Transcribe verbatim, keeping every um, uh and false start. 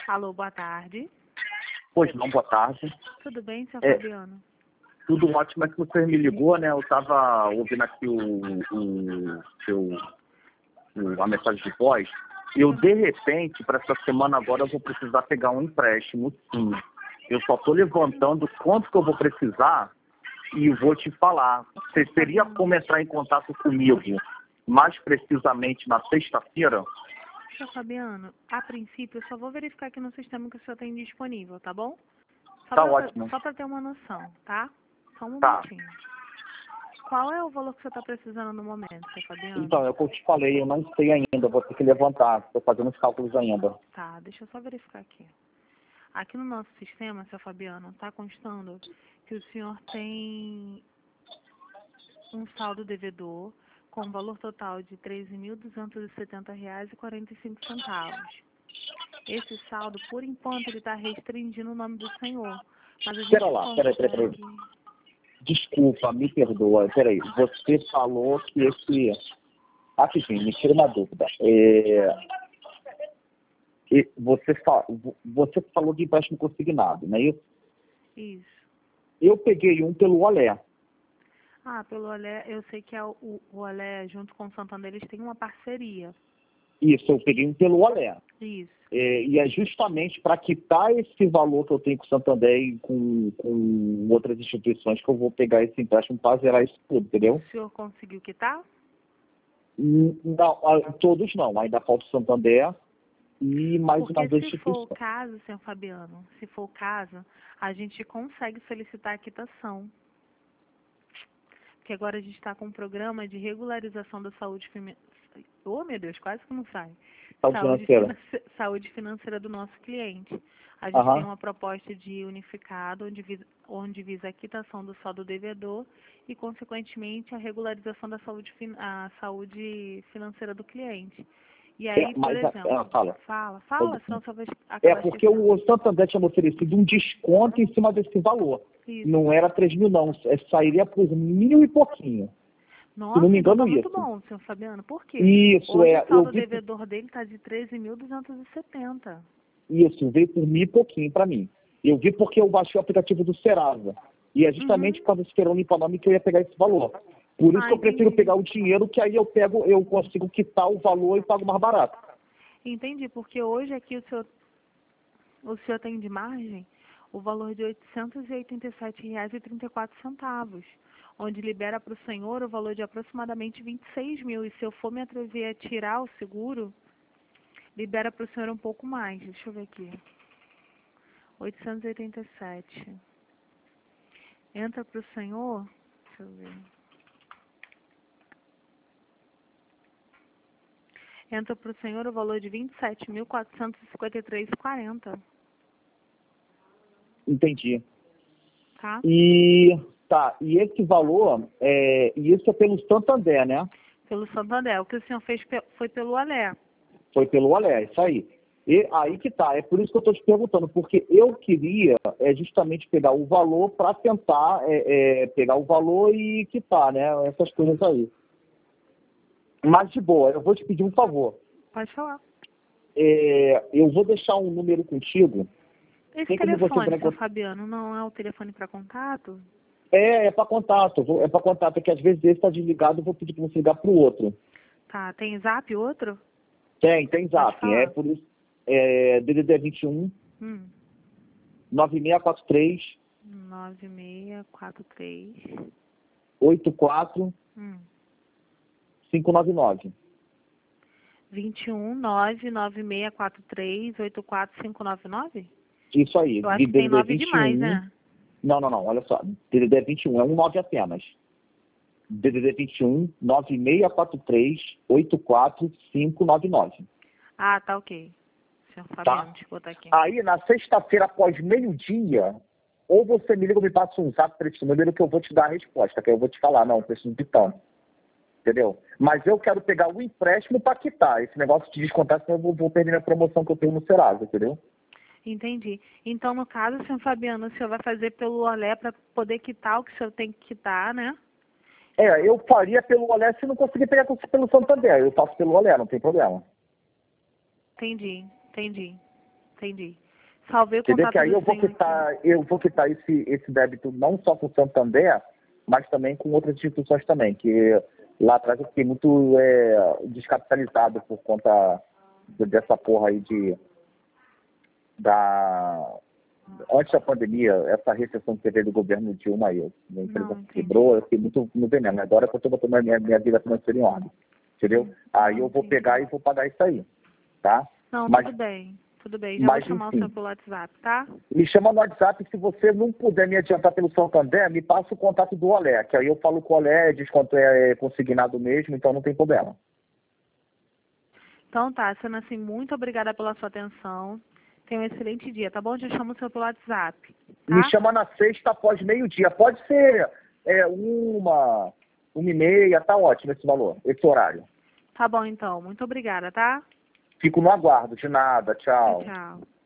Alô, boa tarde. Pois não, boa tarde. Tudo bem, seu É, Fabiano? Tudo ótimo, é que você me ligou, né? Eu estava ouvindo aqui o, o, seu, o, a mensagem de voz. Eu, de repente, para essa semana agora, eu vou precisar pegar um empréstimo, sim. Eu só estou levantando quanto que eu vou precisar e vou te falar. Você teria como entrar em contato comigo mais precisamente na sexta-feira? Seu Fabiano, a princípio, eu só vou verificar aqui no sistema que o senhor tem disponível, tá bom? Só Tá pra, ótimo. só para ter uma noção, tá? Só um Tá. momentinho. Qual é o valor que você está precisando no momento, seu Fabiano? Então, é o que eu te falei, eu não sei ainda, vou ter que levantar, estou fazendo os cálculos ainda. Tá, deixa eu só verificar aqui. Aqui no nosso sistema, seu Fabiano, está constando que o senhor tem um saldo devedor com um valor total de treze mil duzentos e setenta reais e quarenta e cinco centavos. Esse saldo, por enquanto, ele está restringindo o nome do senhor. Mas a gente Espera lá, peraí, peraí, peraí. consegue... Desculpa, me perdoa, peraí. Você falou que esse... Rapidinho, me tira uma dúvida. É... e Você, fa... você falou de empréstimo consignado, não é isso? Isso. Eu peguei um pelo Olé. Ah, pelo Olé, eu sei que é o, o Olé, junto com o Santander, eles têm uma parceria. Isso, eu peguei um pelo Olé. Isso. É, e é justamente para quitar esse valor que eu tenho com o Santander e com, com outras instituições que eu vou pegar esse empréstimo para zerar isso tudo, entendeu? O senhor conseguiu quitar? Não, ah, todos não, ainda falta o Santander e mais Porque umas duas se for o instituições. caso, senhor Fabiano, se for o caso, a gente consegue solicitar a quitação. Porque agora a gente está com um programa de regularização da saúde financeira. Oh, meu Deus, quase que não sai. Saúde Saúde, financeira. finance... saúde financeira do nosso cliente. A gente Aham. tem uma proposta de unificado, onde visa, onde visa a quitação do saldo devedor e, consequentemente, a regularização da saúde, fin... a saúde financeira do cliente. E aí, É, por mas, a- exemplo, é, fala. fala, fala, senão você vai É acabar porque esquecendo. o Santander tinha me oferecido um desconto em cima desse valor. Isso. Não era três mil não, é, sairia por mil e pouquinho. Nossa, Se não me então engano tá muito isso. bom, senhor Fabiano. Por quê? Isso, Hoje é, o eu saldo vi devedor dele está de treze mil duzentos e setenta. isso, veio por mil e pouquinho para mim. Eu vi porque eu baixei o aplicativo do Serasa. E é justamente Uhum. por causa do Esperão Limpa Nome que eu ia pegar esse valor. Por isso Ah, que eu prefiro entendi. pegar o dinheiro, que aí eu pego, eu consigo quitar o valor e pago mais barato. Entendi, porque hoje aqui o senhor, o senhor tem de margem o valor de oitocentos e oitenta e sete reais e trinta e quatro centavos, onde libera para o senhor o valor de aproximadamente vinte e seis mil. E se eu for me atrever a tirar o seguro, libera para o senhor um pouco mais. Deixa eu ver aqui. oitocentos e oitenta e sete. Entra para o senhor, deixa eu ver. Entra para o senhor o valor de vinte e sete mil quatrocentos e cinquenta e três reais e quarenta centavos, Entendi. tá? E tá, e esse valor, é, e isso é pelo Santander, né? Pelo Santander. O que o senhor fez pe- foi pelo Alé. Foi pelo Olé, isso aí. E aí que tá, é por isso que eu estou te perguntando, porque eu queria é, justamente pegar o valor para tentar é, é, pegar o valor e quitar, né? Essas coisas aí. Mas de boa, eu vou te pedir um favor. Pode falar. É, eu vou deixar um número contigo. Esse Tem como você entrar telefone, em seu contato? Fabiano, não é o telefone para contato? É, é para contato, vou- é para contato, porque às vezes esse está desligado, eu vou pedir para você ligar para o outro. Tá, tem zap outro? Tem, tem Pode zap, é falar. por isso. É, D D D vinte e um, Hum. nove seis quatro três, nove seis quatro três. oito quatro Hum. cinco nove nove. vinte e um, nove nove seis quatro três, oito quatro cinco nove nove? Isso aí, Eu acho que tem D D D nove vinte e demais, um. né? Não, não, não, olha só. D D D vinte e um é um nove apenas. D D D vinte e um, nove seis quatro três, oito quatro cinco nove nove. Ah, tá ok. Senhor Tá? Fabiano, deixa eu botar aqui. Aí, na sexta-feira, após meio-dia, ou você me liga ou me passa um zap para esse número que eu vou te dar a resposta, que aí eu vou te falar, não, preciso de tanto. Entendeu? Mas eu quero pegar o empréstimo para quitar. Esse negócio de descontar, senão eu vou, vou perder minha promoção que eu tenho no Serasa, entendeu? Entendi. Então, no caso, senhor Fabiano, o senhor vai fazer pelo Olé para poder quitar o que o senhor tem que quitar, né? É, eu faria pelo Olé se não conseguir pegar pelo Santander. Eu faço pelo Olé, não tem problema. Entendi, entendi. entendi. Salvei o Entendeu? contato Que aí do eu vou senhor quitar, aqui. eu vou quitar esse, esse débito não só com o Santander, mas também com outras instituições também, que lá atrás eu fiquei muito é, descapitalizado por conta de- dessa porra aí de da antes da pandemia, essa recessão que teve do governo Dilma aí, a empresa Não, entendi. quebrou, eu fiquei muito no veneno. Agora que eu estou botando a minha, minha vida financeira em ordem, entendeu? Hum, Aí não, eu vou entendi. pegar e vou pagar isso aí, tá? Não, Mas, tudo bem. Tudo bem. Já vou mas chamar o enfim, senhor pelo WhatsApp, tá? me chama no WhatsApp, se você não puder me adiantar pelo Santander, me passa o contato do Olé, que aí eu falo com o Olé, diz quanto é consignado mesmo, então não tem problema. Então tá, sendo assim, muito obrigada pela sua atenção. Tenha um excelente dia, tá bom? Já chamo o senhor pelo WhatsApp, Me tá? chama na sexta após meio-dia. Pode ser é, uma, uma e meia, tá ótimo esse valor, esse horário. Tá bom então. Muito obrigada, tá? Fico no aguardo, de nada, Tchau, tchau. tchau.